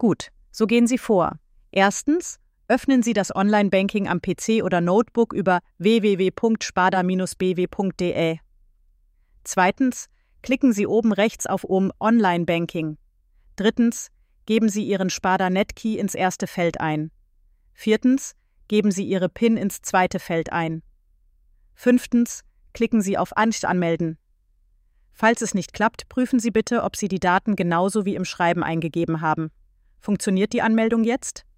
Gut, so gehen Sie vor. Erstens, öffnen Sie das Online-Banking am PC oder Notebook über www.sparda-bw.de. Zweitens, klicken Sie oben rechts auf Online-Banking. Drittens, geben Sie Ihren Sparda-Net-Key ins erste Feld ein. Viertens, geben Sie Ihre PIN ins zweite Feld ein. Fünftens, klicken Sie auf Anmelden. Falls es nicht klappt, prüfen Sie bitte, ob Sie die Daten genauso wie im Schreiben eingegeben haben. Funktioniert die Anmeldung jetzt?